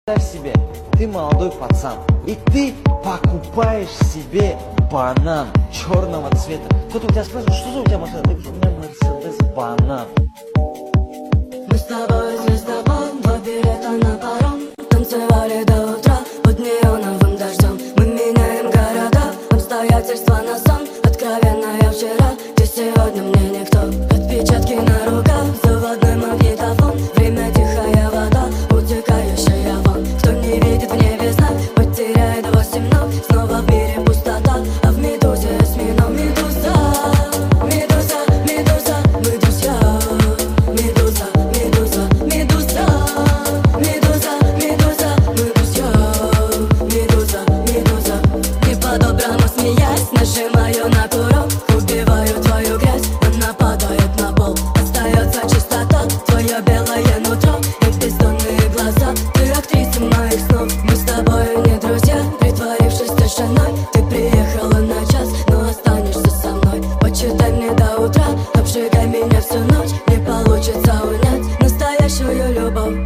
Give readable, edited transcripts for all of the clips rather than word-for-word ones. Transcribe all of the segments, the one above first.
Представь себе, ты молодой пацан, и ты покупаешь себе банан черного цвета. Кто-то у тебя спрашивает, что за у тебя машина? Ты говоришь, у меня Мерседес банан. Мы с тобой звездопад, 2 билета на паром. Танцевали до утра под неоновым дождем. Мы меняем города, обстоятельства на сон. Откровенно я вчера, ты сегодня мне никто. Отпечатки на руках, заводной магнитофон. Время тихая вода, утекающая вон. Кто не видит в небе знак, потеряет 8 ног. Снова в мире пустота, а в медузе осьминог. Медуза, медуза, медуза, мы друзья. Медуза, медуза, медуза, медуза, медуза, мы друзья. Медуза, медуза, не по-доброму смеясь, нажимаю на курок, убиваю твою грязь, она падает на пол. Остается чистота, твое белое нутро и бездонные глаза. Ты актриса моих снов, мы с тобой не друзья. Притворившись тишиной, ты приехала на час, но останешься со мной. Почитай мне до утра, обжигай меня всю ночь. Не получится унять настоящую любовь.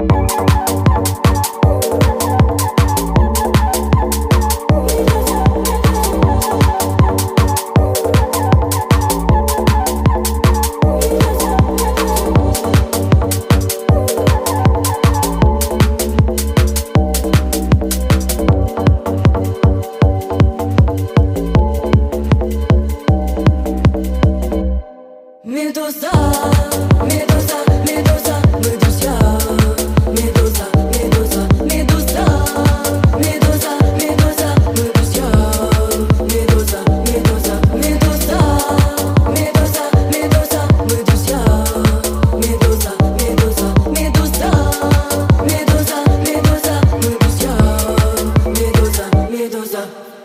Медуза, медуза, медуза, мы друзья. Медуза, медуза, медуза, медуза, медуза, мы друзья. Медуза, медуза, медуза, медуза, медуза, мы друзья. Медуза, медуза, медуза, медуза, медуза, мы друзья. Медуза, медуза.